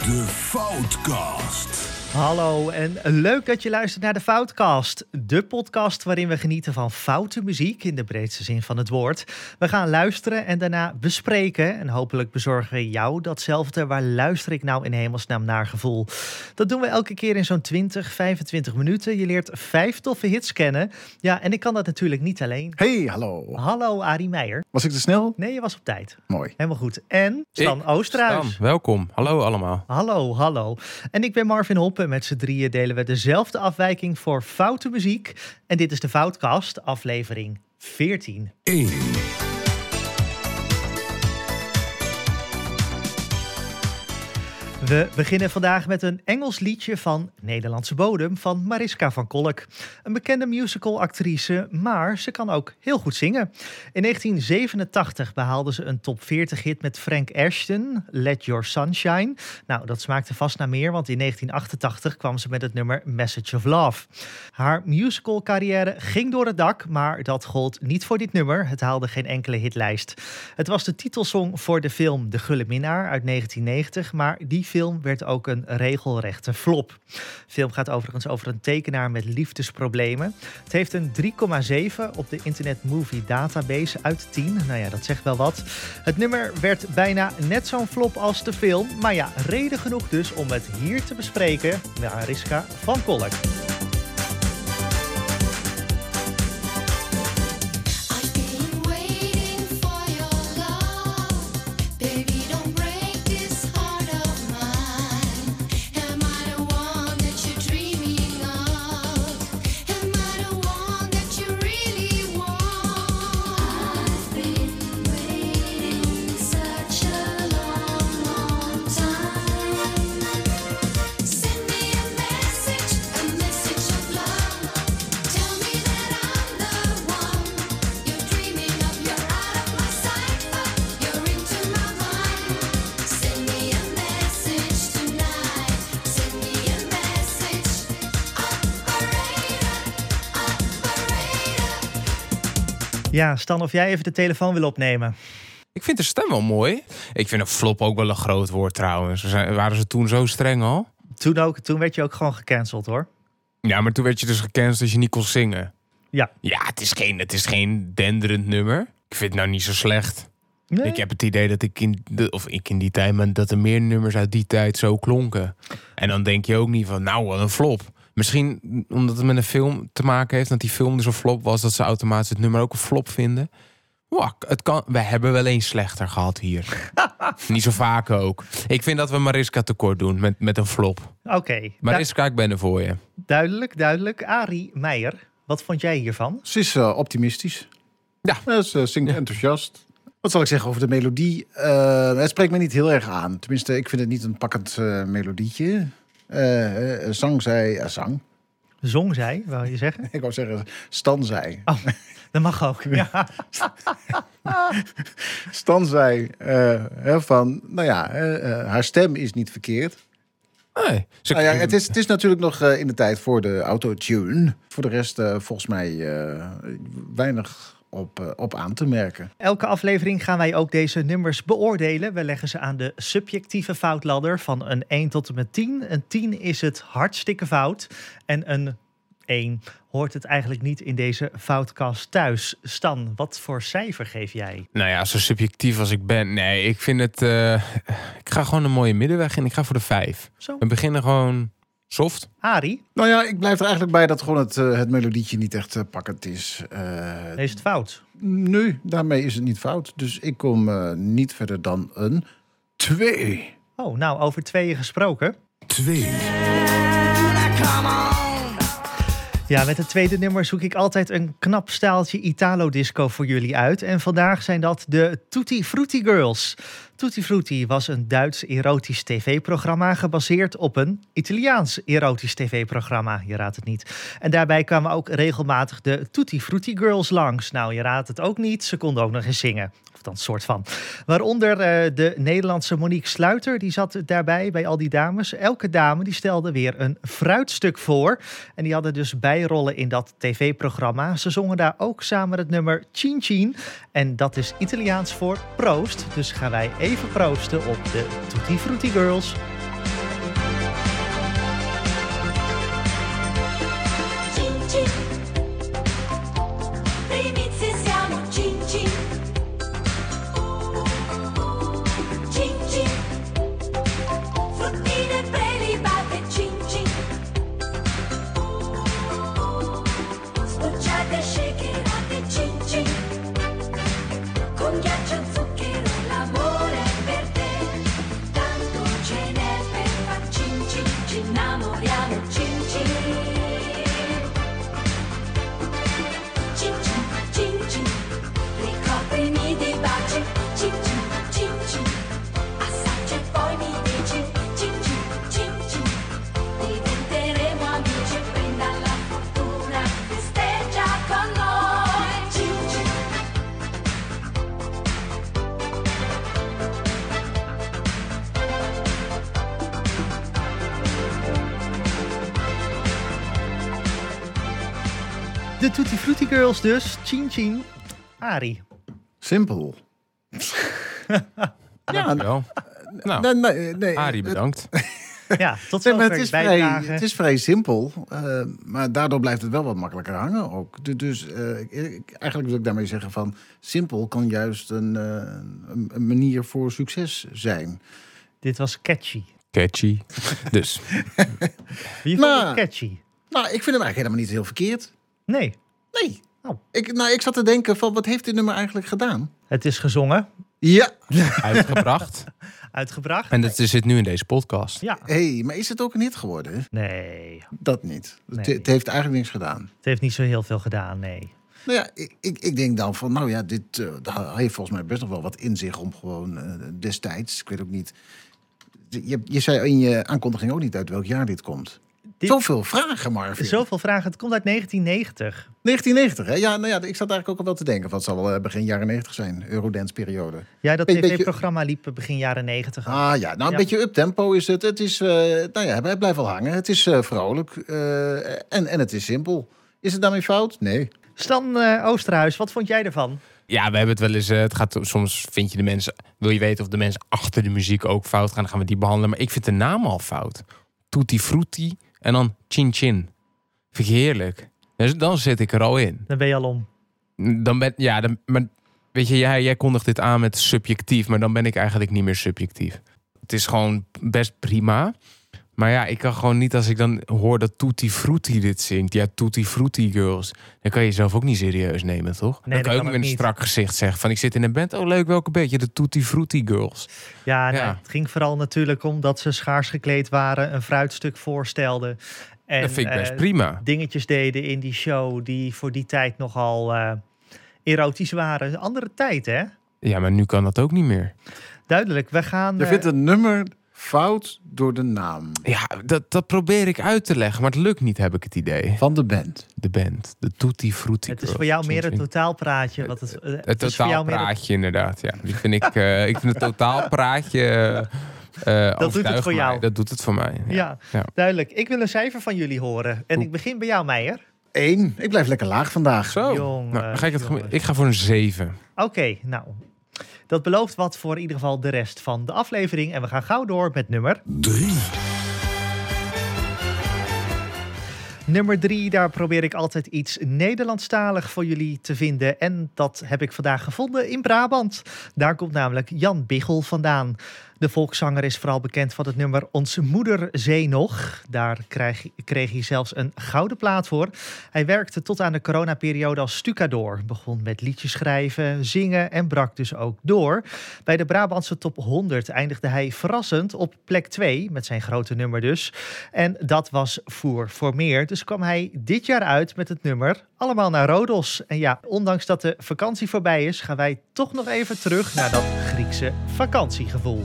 De Foutcast. Hallo en leuk dat je luistert naar de Foutcast. De podcast waarin we genieten van foute muziek in de breedste zin van het woord. We gaan luisteren en daarna bespreken. En hopelijk bezorgen we jou datzelfde. Waar luister ik nou in hemelsnaam naar gevoel? Dat doen we elke keer in zo'n 20, 25 minuten. Je leert 5 toffe hits kennen. Ja, en ik kan dat natuurlijk niet alleen. Hey, hallo. Hallo Arie Meijer. Was ik te snel? Nee, je was op tijd. Mooi. Helemaal goed. En Stan Oosterhuis. Stan, welkom. Hallo allemaal. Hallo. En ik ben Marvin Hoppen. Met z'n drieën delen we dezelfde afwijking voor foute muziek. En dit is de Foutcast, aflevering 14. 1. We beginnen vandaag met een Engels liedje van Nederlandse bodem van Mariska van Kolk. Een bekende musicalactrice, maar ze kan ook heel goed zingen. In 1987 behaalde ze een top 40 hit met Frank Ashton, Let Your Sunshine. Nou, dat smaakte vast naar meer, want in 1988 kwam ze met het nummer Message of Love. Haar musical carrière ging door het dak, maar dat gold niet voor dit nummer. Het haalde geen enkele hitlijst. Het was de titelsong voor de film De Gulle Minnaar uit 1990, maar die film werd ook een regelrechte flop. De film gaat overigens over een tekenaar met liefdesproblemen. Het heeft een 3,7 op de Internet Movie Database uit 10. Nou ja, dat zegt wel wat. Het nummer werd bijna net zo'n flop als de film. Maar ja, reden genoeg dus om het hier te bespreken met Mariska van Kolk. Ja, Stan, of jij even de telefoon wil opnemen? Ik vind de stem wel mooi. Ik vind een flop ook wel een groot woord trouwens. Waren ze toen zo streng al? Toen werd je ook gewoon gecanceld, hoor. Ja, maar toen werd je dus gecanceld als je niet kon zingen. Ja. Ja, het is geen denderend nummer. Ik vind het nou niet zo slecht. Nee. Ik heb het idee dat ik in die tijd, maar dat er meer nummers uit die tijd zo klonken. En dan denk je ook niet van, nou, wat een flop. Misschien omdat het met een film te maken heeft, dat die film dus een flop was, dat ze automatisch het nummer ook een flop vinden. Wow, we hebben wel eens slechter gehad hier. Niet zo vaak ook. Ik vind dat we Mariska tekort doen met een flop. Oké. Mariska, ik ben er voor je. Duidelijk. Arie Meijer, wat vond jij hiervan? Ze is optimistisch. Ja. Ze zingt enthousiast. Wat zal ik zeggen over de melodie? Het spreekt me niet heel erg aan. Tenminste, ik vind het niet een pakkend melodietje. Zong zij, wou je zeggen? Ik wou zeggen, Stan zij. Oh, dat mag ook. Ja. Stan zij van, nou ja, haar stem is niet verkeerd. Nee, het is natuurlijk nog in de tijd voor de autotune. Voor de rest volgens mij weinig op aan te merken. Elke aflevering gaan wij ook deze nummers beoordelen. We leggen ze aan de subjectieve foutladder van een 1 tot en met 10. Een 10 is het hartstikke fout. En een 1 hoort het eigenlijk niet in deze Foutcast thuis. Stan, wat voor cijfer geef jij? Nou ja, zo subjectief als ik ben. Nee, ik vind het... ik ga gewoon een mooie middenweg in. Ik ga voor de 5. Zo. We beginnen gewoon soft. Arie? Nou ja, ik blijf er eigenlijk bij dat gewoon het melodietje niet echt pakkend is. Is het fout? Nee, daarmee is het niet fout. Dus ik kom niet verder dan een 2. Oh, nou, over 2 gesproken. 2. Ja, met het tweede nummer zoek ik altijd een knap staaltje Italo-disco voor jullie uit. En vandaag zijn dat de Tutti Frutti Girls. Tutti Frutti was een Duits erotisch tv-programma gebaseerd op een Italiaans erotisch tv-programma. Je raadt het niet. En daarbij kwamen ook regelmatig de Tutti Frutti Girls langs. Nou, je raadt het ook niet. Ze konden ook nog eens zingen. Of dan soort van. Waaronder de Nederlandse Monique Sluiter. Die zat daarbij bij al die dames. Elke dame die stelde weer een fruitstuk voor. En die hadden dus bijrollen in dat tv-programma. Ze zongen daar ook samen het nummer Chin Chin. En dat is Italiaans voor proost. Dus gaan wij even proosten op de Tutti Frutti Girls. De Tutti Frutti Girls dus. Chin Chin. Arie. Simpel. Ja, wel. Nou, nee, Arie, bedankt. Ja, tot Nee, zover maar bijdragen. het is vrij simpel. Maar daardoor blijft het wel wat makkelijker hangen ook. Dus eigenlijk wil ik daarmee zeggen van... simpel kan juist een manier voor succes zijn. Dit was catchy. Catchy. Dus. Wie vond het catchy? Nou, ik vind hem eigenlijk helemaal niet heel verkeerd. Nee. Nee. Oh. Ik zat te denken van, wat heeft dit nummer eigenlijk gedaan? Het is gezongen. Ja. Uitgebracht. Uitgebracht. En dat zit nu in deze podcast. Ja. Maar is het ook een hit geworden? Nee. Dat niet. Nee. Het heeft eigenlijk niks gedaan. Het heeft niet zo heel veel gedaan, nee. Nou ja, ik denk dan van, nou ja, dit heeft volgens mij best nog wel wat in zich om gewoon destijds, ik weet ook niet. Je zei in je aankondiging ook niet uit welk jaar dit komt. Zoveel vragen, Marvin. Zoveel vragen. Het komt uit 1990. 1990, hè? Ja, nou ja, ik zat eigenlijk ook al wel te denken. Wat zal wel begin jaren 90 zijn, Eurodance-periode. Ja, dat Beetje- tv-programma liep begin jaren 90. Ah ja, nou een beetje uptempo is het. Het is, nou ja, het blijft wel hangen. Het is vrolijk en het is simpel. Is het daarmee fout? Nee. Stan Oosterhuis, wat vond jij ervan? Ja, we hebben het wel eens. Het gaat soms vind je de mensen. Wil je weten of de mensen achter de muziek ook fout gaan? Dan gaan we die behandelen. Maar ik vind de naam al fout. Tutti Frutti en dan Chin Chin. Vind ik heerlijk. Dus dan zit ik er al in. Dan ben je al om. Maar weet je, jij kondigt dit aan met subjectief, maar dan ben ik eigenlijk niet meer subjectief. Het is gewoon best prima. Maar ja, ik kan gewoon niet als ik dan hoor dat Tutti Frutti dit zingt. Ja, Tutti Frutti Girls. Dan kan je jezelf ook niet serieus nemen, toch? Nee, dan kan je ook dat met een niet. strak gezicht zeggen van ik zit in een band. Oh leuk, welke band? De Tutti Frutti Girls. Ja, nee, Ja. het ging vooral natuurlijk om dat ze schaars gekleed waren, een fruitstuk voorstelden. En, Dat vind ik best prima. Dingetjes deden in die show die voor die tijd nogal erotisch waren. Een andere tijd, hè? Ja, maar nu kan dat ook niet meer. Duidelijk, we gaan... Je vindt een nummer fout door de naam Ja, dat probeer ik uit te leggen, maar het lukt niet, heb ik het idee. van de band. De band, de Tutti Frutti het is Girls. voor jou meer een Chin Chin. totaalpraatje. Wat Het is voor jou meer totaalpraatje, inderdaad. Ja. Die vind ik vind het totaalpraatje. Dat doet het voor jou. Dat doet het voor mij. Ja. Ja, duidelijk. Ik wil een cijfer van jullie horen. En ik begin bij jou, Meijer. 1. Ik blijf lekker laag vandaag. Zo. Jongens, Nou, ga jongens. ik ga voor een 7. Oké, nou. Dat belooft wat voor in ieder geval de rest van de aflevering. En we gaan gauw door met nummer 3. Nummer 3, daar probeer ik altijd iets Nederlandstalig voor jullie te vinden. En dat heb ik vandaag gevonden in Brabant. Daar komt namelijk Jan Biggel vandaan. De volkszanger is vooral bekend van het nummer Onze Moeder Zee Nog. Daar kreeg hij zelfs een gouden plaat voor. Hij werkte tot aan de coronaperiode als stucadoor. Begon met liedjes schrijven, zingen en brak dus ook door. Bij de Brabantse top 100 eindigde hij verrassend op plek 2, met zijn grote nummer dus. En dat was Voer voor Meer. Dus kwam hij dit jaar uit met het nummer Allemaal naar Rodos. En ja, ondanks dat de vakantie voorbij is, gaan wij toch nog even terug naar dat Griekse vakantiegevoel.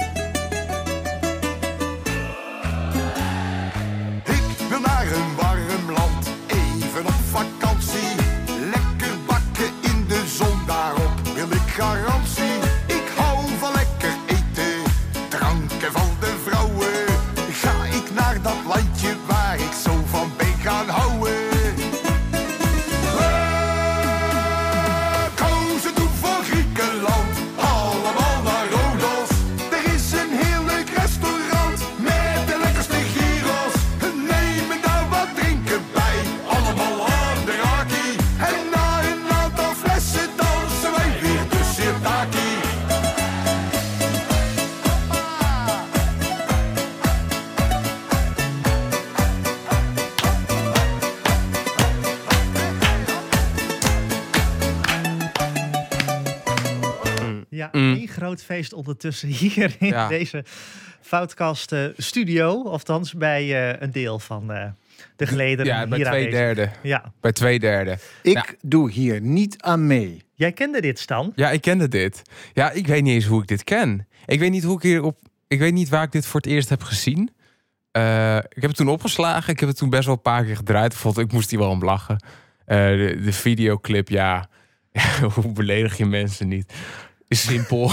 Ik wil naar een warm land, even op vakantie. Lekker bakken in de zon, daarop wil ik garantie. Ik hou van lekker eten, dranken van de vrouwen. Ga ik naar dat landje waar ik zo van ben gaan houden. Kozen doen voor Griekenland, allemaal naar Rodos. Er is een heel leuk restaurant met de lekkerste gyros. Nemen daar wat drinken bij, allemaal aan de raki. En na een aantal flessen dansen wij weer de sirtaki. Ja, één groot feest ondertussen hier in Ja. deze Foutcast studio. Althans bij een deel van de gelederen Ja, bij hier aanwezig. 2/3. Ja, Bij 2/3. Ik doe hier niet aan mee. jij kende dit, Stan. Ja, ik kende dit. Ja, ik weet niet eens hoe ik dit ken. Ik weet niet hoe ik hierop. Ik weet niet waar ik dit voor het eerst heb gezien. Ik heb het toen opgeslagen. Ik heb het toen best wel een paar keer gedraaid. Ik moest hier wel om lachen. De videoclip, ja. Hoe beledig je mensen niet? is simpel.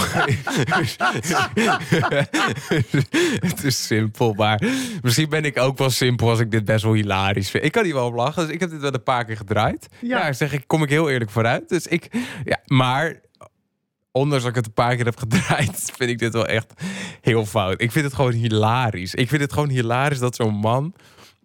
Het is simpel, maar misschien ben ik ook wel simpel als ik dit best wel hilarisch vind. Ik kan hier wel om lachen, dus ik heb dit wel een paar keer gedraaid. Ja, zeg ik, kom ik heel eerlijk vooruit. Dus maar ondanks dat ik het een paar keer heb gedraaid, vind ik dit wel echt heel fout. Ik vind het gewoon hilarisch. Ik vind het gewoon hilarisch dat zo'n man,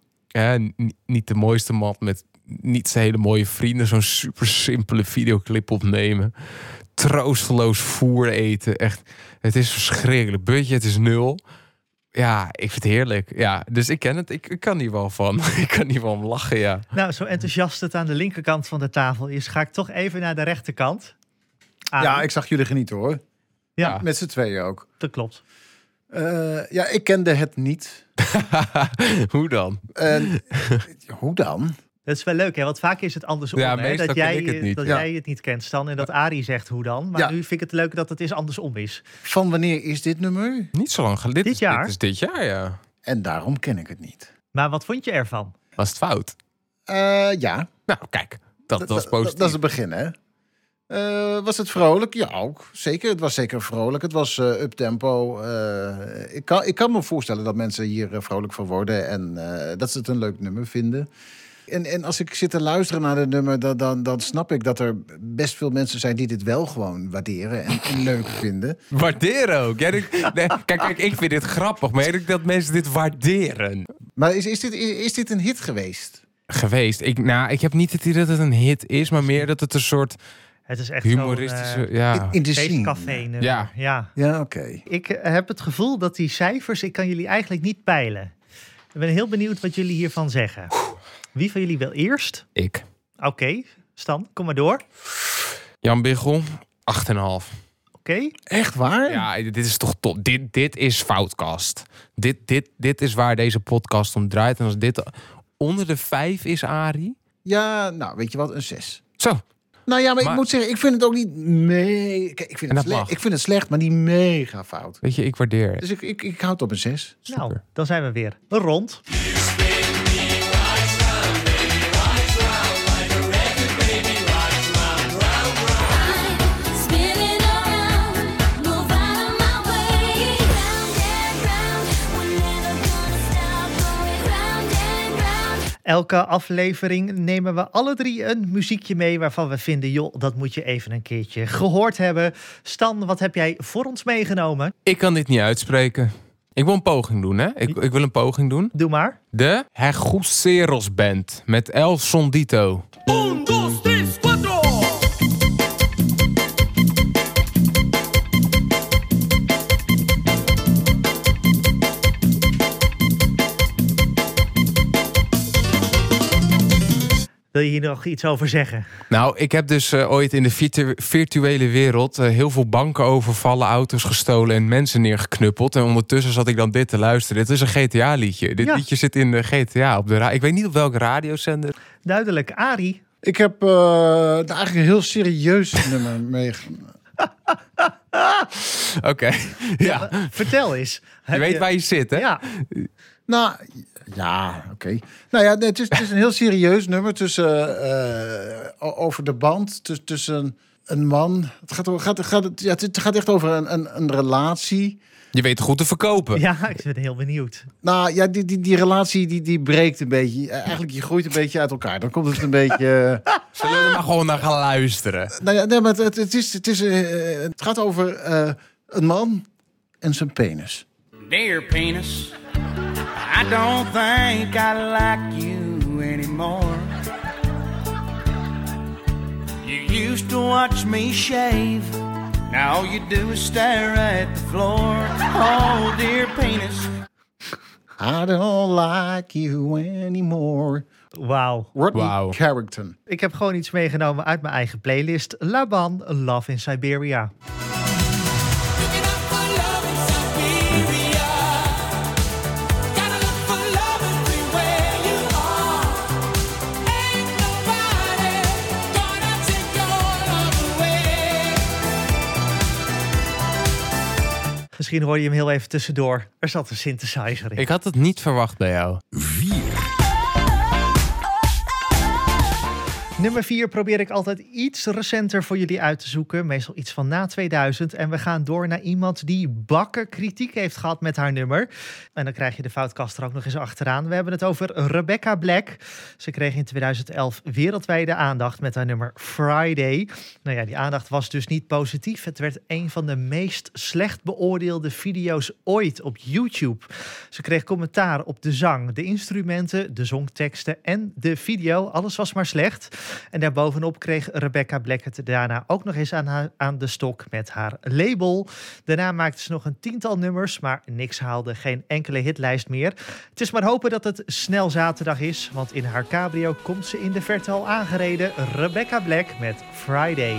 niet de mooiste man met niet zijn hele mooie vrienden, zo'n super simpele videoclip opnemen. Troosteloos voer eten. Echt, het is verschrikkelijk. Budget is 0. Ja, ik vind het heerlijk. Ja, dus ik ken het. Ik kan hier wel van. Ik kan hier wel om lachen, ja. Nou, zo enthousiast het aan de linkerkant van de tafel is, ga ik toch even naar de rechterkant. Ja, ik zag jullie genieten hoor. Ja. Met z'n tweeën ook. Dat klopt. Ik kende het niet. Hoe dan? Hoe dan? Dat is wel leuk, hè? Want vaak is het andersom. Ja, hè? Dat jij het niet kent, Stan. En dat Arie zegt hoe dan. Maar nu vind ik het leuk dat het eens andersom is. Van wanneer is dit nummer? Niet zo lang geleden. Dit jaar? Dit is dit jaar, ja. En daarom ken ik het niet. Maar wat vond je ervan? Was het fout? Ja. Nou, kijk. Dat was positief. Dat is het begin, hè? Was het vrolijk? Ja, ook. Zeker. Het was zeker vrolijk. Het was up-tempo. Ik kan me voorstellen dat mensen hier vrolijk van worden. En dat ze het een leuk nummer vinden. En als ik zit te luisteren naar het nummer, dan snap ik dat er best veel mensen zijn die dit wel gewoon waarderen en leuk vinden. Waarderen ook? Ja, kijk, ik vind dit grappig, maar ik denk dat mensen dit waarderen. Maar is dit een hit geweest? Ik heb niet het idee dat het een hit is, maar meer dat het een soort... Het is echt humoristische... in de feestcafé. Ja, oké. Ik heb het gevoel dat die cijfers, ik kan jullie eigenlijk niet peilen. Ik ben heel benieuwd wat jullie hiervan zeggen. Wie van jullie wil eerst? Ik. Oké, Stan, kom maar door. Jan Biggel, 8,5. Oké. Echt waar? Ja, dit is toch top. Dit is Foutcast. Dit is waar deze podcast om draait. En als dit onder de 5 is, Arie... Ja, nou, weet je wat? Een 6. Zo. Nou ja, maar ik moet zeggen, ik vind het ook niet Kijk, ik vind het slecht, maar niet mega fout. Weet je, ik waardeer het. Dus ik houd het op een 6. Nou, dan zijn we weer rond. Elke aflevering nemen we alle 3 een muziekje mee waarvan we vinden, joh, dat moet je even een keertje gehoord hebben. Stan, wat heb jij voor ons meegenomen? Ik kan dit niet uitspreken. Ik wil een poging doen, hè? Ik wil een poging doen. Doe maar. De Heguseros Band met El Sondito. 1, 2, 3, 4. Wil je hier nog iets over zeggen? Nou, ik heb dus ooit in de virtuele wereld heel veel banken overvallen, auto's gestolen en mensen neergeknuppeld. En ondertussen zat ik dan dit te luisteren. Dit is een GTA-liedje. Dit liedje zit in de GTA op de ik weet niet op welke radiozender. Duidelijk. Arie? Ik heb eigenlijk een heel serieus nummer meegenomen. Oké. Ja. Vertel eens. Je weet waar je zit, hè? Ja. Nou, ja, oké. Nou ja, het is een heel serieus nummer over de band tussen een man. Het gaat echt over een relatie. Je weet het goed te verkopen. Ja, ik ben heel benieuwd. Nou ja, die relatie die breekt een beetje. Eigenlijk, je groeit een beetje uit elkaar. Dan komt het een beetje... Zullen we er maar gewoon naar gaan luisteren? Nou ja, nee, maar het gaat over een man en zijn penis. Dear penis, I don't think I like you anymore. You used to watch me shave. Now all you do is stare at the floor. Oh, dear penis, I don't like you anymore. Wauw. Rodney Carrington. Ik heb gewoon iets meegenomen uit mijn eigen playlist. Laban, Love in Siberia. Misschien hoor je hem heel even tussendoor. Er zat een synthesizer in. Ik had het niet verwacht bij jou. 4. Nummer 4 probeer ik altijd iets recenter voor jullie uit te zoeken. Meestal iets van na 2000. En we gaan door naar iemand die bakken kritiek heeft gehad met haar nummer. En dan krijg je de foutkast er ook nog eens achteraan. We hebben het over Rebecca Black. Ze kreeg in 2011 wereldwijde aandacht met haar nummer Friday. Nou ja, die aandacht was dus niet positief. Het werd een van de meest slecht beoordeelde video's ooit op YouTube. Ze kreeg commentaar op de zang, de instrumenten, de zongteksten en de video. Alles was maar slecht. En daarbovenop kreeg Rebecca Black het daarna ook nog eens aan de stok met haar label. Daarna maakte ze nog een 10-tal nummers, maar niks haalde, geen enkele hitlijst meer. Het is maar hopen dat het snel zaterdag is, want in haar cabrio komt ze in de verte al aangereden. Rebecca Black met Friday.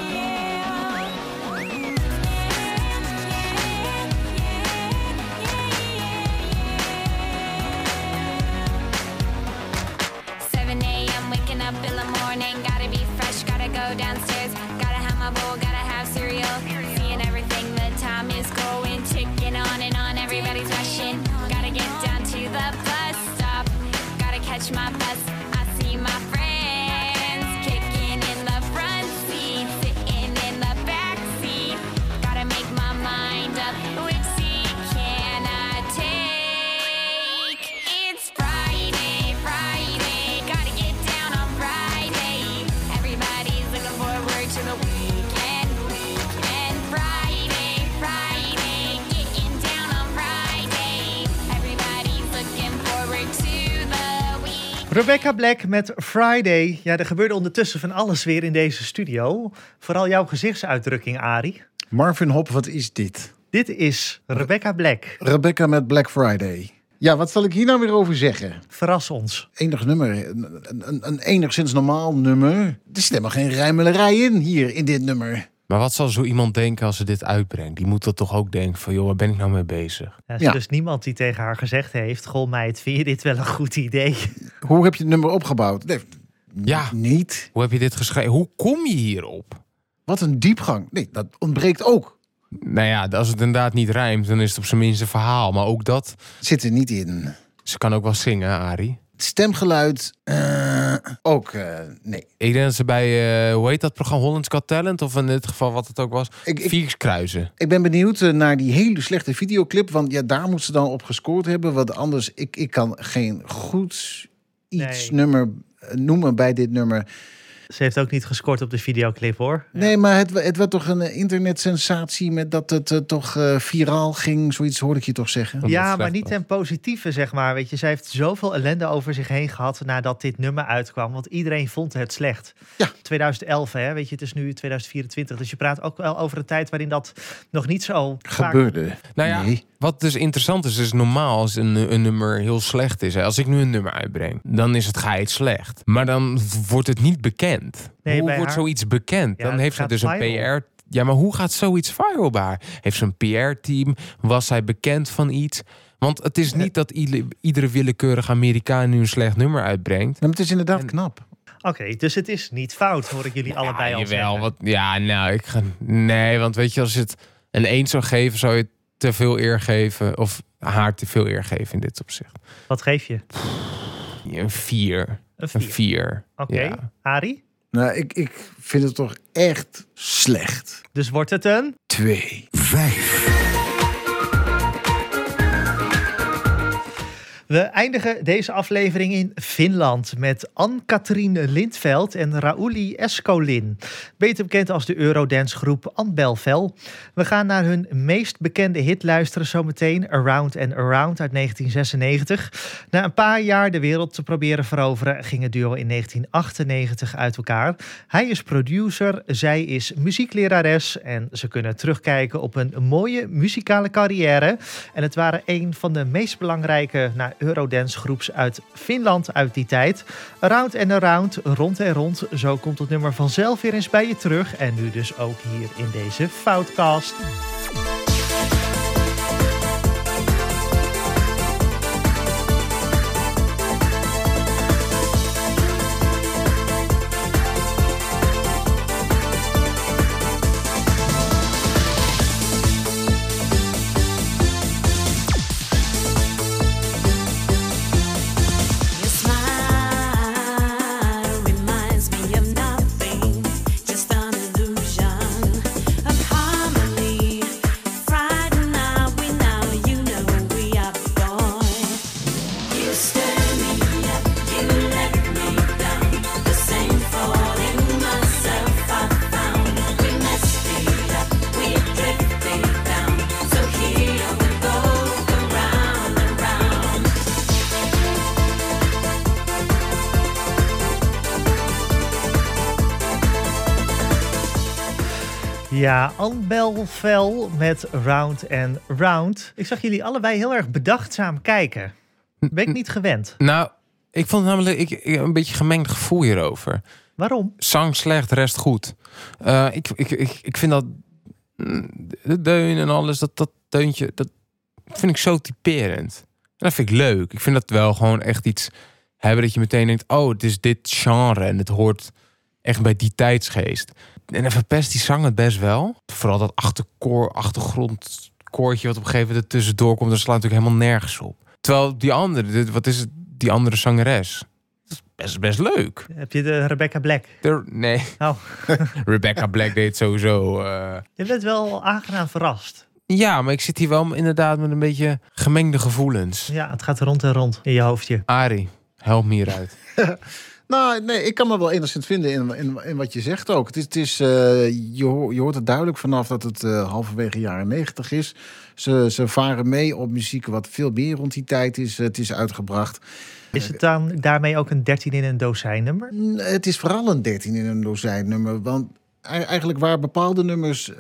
Downstairs, gotta have my bowl, gotta have cereal. Seeing everything, the time is going, ticking on, everybody's rushing. Gotta get down to the bus stop, gotta catch my bus. I see my friends kicking in the front seat, sitting in the back seat. Gotta make my mind up, which seat can I take? It's Friday, Friday, gotta get down on Friday. Everybody's looking forward to the weekend, Friday, Friday, getting down on Friday. Everybody's looking forward to the weekend. Rebecca Black met Friday. Ja, er gebeurde ondertussen van alles weer in deze studio. Vooral jouw gezichtsuitdrukking, Arie. Marvin Hop, wat is dit? Dit is Rebecca Black. Rebecca met Black Friday. Ja, wat zal ik hier nou weer over zeggen? Verras ons. Enig nummer, een enigszins normaal nummer. Er zit helemaal geen rijmelerij in dit nummer. Maar wat zal zo iemand denken als ze dit uitbrengt? Die moet er toch ook denken van, joh, waar ben ik nou mee bezig? Ja, er is dus niemand die tegen haar gezegd heeft, goh meid, vind je dit wel een goed idee? Hoe heb je het nummer opgebouwd? Nee, Ja. Niet. Hoe heb je dit geschreven? Hoe kom je hierop? Wat een diepgang. Nee, dat ontbreekt ook. Nou ja, als het inderdaad niet rijmt, dan is het op zijn minst een verhaal. Maar ook dat, Zit er niet in. ze kan ook wel zingen, Arie. Stemgeluid, ook nee. Ik denk dat ze bij, hoe heet dat programma, Holland's Got Talent? Of in dit geval wat het ook was, Viers kruisen. Ik ben benieuwd naar die hele slechte videoclip. Want ja, daar moet ze dan op gescoord hebben. Want anders, ik kan geen goed nummer noemen bij dit nummer. Ze heeft ook niet gescoord op de videoclip, hoor. Nee, maar het werd toch een internetsensatie met dat het toch viraal ging. Zoiets hoorde ik je toch zeggen. Ja, maar niet ten positieve, zeg maar. Weet je, zij heeft zoveel ellende over zich heen gehad nadat dit nummer uitkwam. Want iedereen vond het slecht. Ja. 2011, hè? Weet je, het is nu 2024. Dus je praat ook wel over een tijd waarin dat nog niet zo gebeurde. Nou ja, wat dus interessant is normaal als een nummer heel slecht is. Hè. Als ik nu een nummer uitbreng, dan is het geheid slecht. Maar dan wordt het niet bekend. Nee, hoe wordt zoiets bekend? Ja, dan heeft ze dus viral. een PR... Ja, maar hoe gaat zoiets viral bij haar? Heeft ze een PR-team? Was zij bekend van iets? Want het is niet dat iedere willekeurige Amerikaan nu een slecht nummer uitbrengt. Maar het is inderdaad knap. Oké, dus het is niet fout, hoor ik jullie allebei al zeggen. Nee, want weet je, als je het een 1 zou geven, zou je te veel eer geven. Of haar te veel eer geven in dit opzicht. Wat geef je? Een 4. Een 4. Oké. Ja. Arie? Nou, ik vind het toch echt slecht. Dus wordt het een 2. 5. We eindigen deze aflevering in Finland met Ann-Katrien Lindveld en Raouli Escolin. Beter bekend als de Eurodance-groep Anbelvel. We gaan naar hun meest bekende hit luisteren zometeen, Around and Around uit 1996. Na een paar jaar de wereld te proberen veroveren, ging het duo in 1998 uit elkaar. Hij is producer, zij is muzieklerares en ze kunnen terugkijken op een mooie muzikale carrière. En het waren een van de meest belangrijke Eurodance groeps uit Finland uit die tijd. Around and Around, rond en rond. Zo komt het nummer vanzelf weer eens bij je terug. En nu dus ook hier in deze Foutcast. Your smile reminds me Ja, Anne Belvel met Round and Round. Ik zag jullie allebei heel erg bedachtzaam kijken. Ben ik niet gewend. Nou, ik vond namelijk een beetje gemengd gevoel hierover. Waarom? Zang slecht, rest goed. Ik vind dat de deun en alles, dat deuntje, dat vind ik zo typerend. En dat vind ik leuk. Ik vind dat wel gewoon echt iets hebben dat je meteen denkt, oh, het is dit genre en het hoort echt bij die tijdsgeest. En dan verpest die zang het best wel. Vooral dat achtergrondkoortje wat op een gegeven moment er tussendoor komt, dat slaat natuurlijk helemaal nergens op. Terwijl die andere, wat is het, die andere zangeres? Dat is best leuk. Heb je de Rebecca Black? Nee. Oh. Rebecca Black deed sowieso. Je bent wel aangenaam verrast. Ja, maar ik zit hier wel inderdaad met een beetje gemengde gevoelens. Ja, het gaat rond en rond in je hoofdje. Arie, help me hieruit. Nou, nee, ik kan me wel enigszins vinden in wat je zegt ook. Je hoort het duidelijk vanaf dat het halverwege jaren 90 is. Ze varen mee op muziek wat veel meer rond die tijd is. Het is uitgebracht. Is het dan daarmee ook een 13 in een dozijn nummer? Het is vooral een 13 in een dozijn nummer. Want eigenlijk waar bepaalde nummers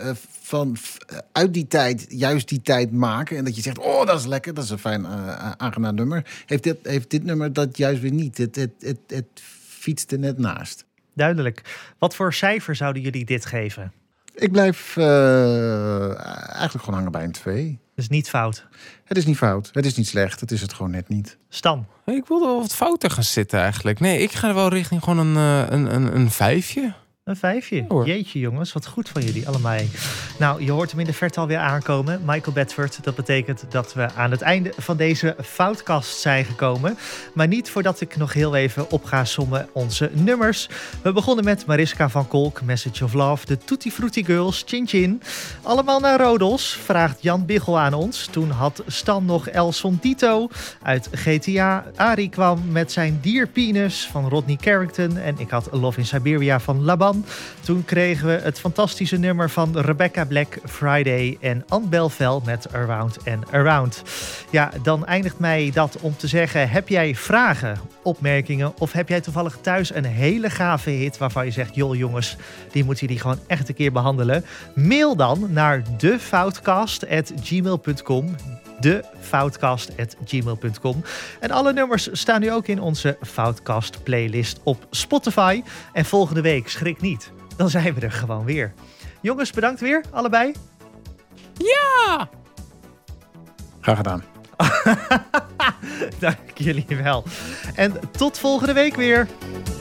uit die tijd, juist die tijd maken. En dat je zegt, oh, dat is lekker, dat is een fijn, aangenaam nummer. Heeft dit nummer dat juist weer niet. Het fietst er net naast. Duidelijk. Wat voor cijfer zouden jullie dit geven? Ik blijf eigenlijk gewoon hangen bij een 2. Dat is niet fout. Het is niet fout, het is niet slecht, het is het gewoon net niet. Stan? Ik wilde wel wat fouter gaan zitten eigenlijk. Nee, ik ga wel richting gewoon een 5'je. Een 5'je. Hoor. Jeetje jongens, wat goed van jullie allemaal. Nou, je hoort hem in de verte alweer aankomen. Michael Bedford, dat betekent dat we aan het einde van deze Foutkast zijn gekomen. Maar niet voordat ik nog heel even op ga sommen onze nummers. We begonnen met Mariska van Kolk, Message of Love, de Tutti Frutti Girls, Chin Chin. Allemaal naar Rodos, vraagt Jan Biggel aan ons. Toen had Stan nog El Sondito uit GTA. Arie kwam met zijn Dear Penis van Rodney Carrington. En ik had Love in Siberia van Laban. Toen kregen we het fantastische nummer van Rebecca Black, Friday en Anne Belvel met Around and Around. Ja, dan eindigt mij dat om te zeggen, heb jij vragen, opmerkingen of heb jij toevallig thuis een hele gave hit waarvan je zegt, joh jongens, die moeten jullie gewoon echt een keer behandelen. Mail dan naar defoutcast@gmail.com. defoutcast@gmail.com. En alle nummers staan nu ook in onze Foutcast playlist op Spotify. En volgende week, schrik niet, dan zijn we er gewoon weer. Jongens, bedankt weer, allebei. Ja! Graag gedaan. Dank jullie wel. En tot volgende week weer.